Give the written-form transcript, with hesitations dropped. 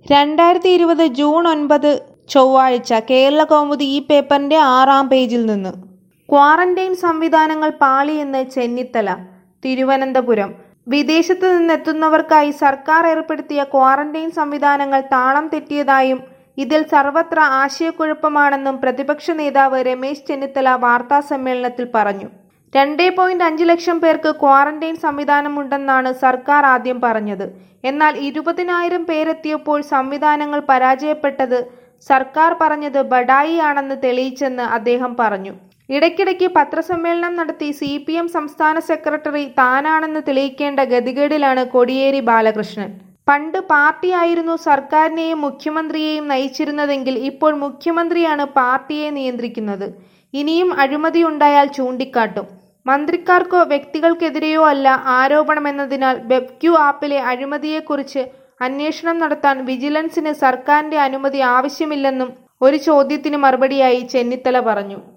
2020 June 9 ചൊവ്വാഴ്ച കേരളകൗമുദി ഈ പേപ്പറിന്റെ 6-ാം പേജിൽ നിന്ന്. ക്വാറന്റൈൻ സംവിധാനങ്ങൾ പാളിയെന്ന് ചെന്നിത്തല. തിരുവനന്തപുരം. വിദേശത്ത് നിന്നെത്തുന്നവർക്കായി സർക്കാർ ഏർപ്പെടുത്തിയ ക്വാറന്റൈൻ സംവിധാനങ്ങൾ താളം തെറ്റിയതായും ഇതിൽ സർവത്ര ആശയക്കുഴപ്പമാണെന്നും പ്രതിപക്ഷ നേതാവ് രമേശ് ചെന്നിത്തല വാർത്താസമ്മേളനത്തിൽ പറഞ്ഞു. 2.5 ലക്ഷം പേർക്ക് ക്വാറന്റൈൻ സംവിധാനമുണ്ടെന്നാണ് സർക്കാർ ആദ്യം പറഞ്ഞത്. എന്നാൽ 20,000 പേരെത്തിയപ്പോൾ സംവിധാനങ്ങൾ പരാജയപ്പെട്ടത് സർക്കാർ പറഞ്ഞത് ബഡായി ആണെന്ന് തെളിയിച്ചെന്ന് അദ്ദേഹം പറഞ്ഞു. ഇടയ്ക്കിടയ്ക്ക് പത്രസമ്മേളനം നടത്തി CPM സംസ്ഥാന സെക്രട്ടറി താനാണെന്ന് തെളിയിക്കേണ്ട ഗതികേടിലാണ് കോടിയേരി ബാലകൃഷ്ണൻ. പണ്ട് പാർട്ടിയായിരുന്നു സർക്കാരിനെയും മുഖ്യമന്ത്രിയെയും നയിച്ചിരുന്നതെങ്കിൽ ഇപ്പോൾ മുഖ്യമന്ത്രിയാണ് പാർട്ടിയെ നിയന്ത്രിക്കുന്നത്. ഇനിയും അഴിമതിയുണ്ടായാൽ ചൂണ്ടിക്കാട്ടും. മന്ത്രിമാർക്കോ വ്യക്തികൾക്കെതിരെയോ അല്ല ആരോപണമെന്നതിനാൽ ബെബ്ക്യു ആപ്പിലെ അഴിമതിയെക്കുറിച്ച് അന്വേഷണം നടത്താൻ വിജിലൻസിന് സർക്കാരിന്റെ അനുമതി ആവശ്യമില്ലെന്നും ഒരു ചോദ്യത്തിന് മറുപടിയായി ചെന്നിത്തല പറഞ്ഞു.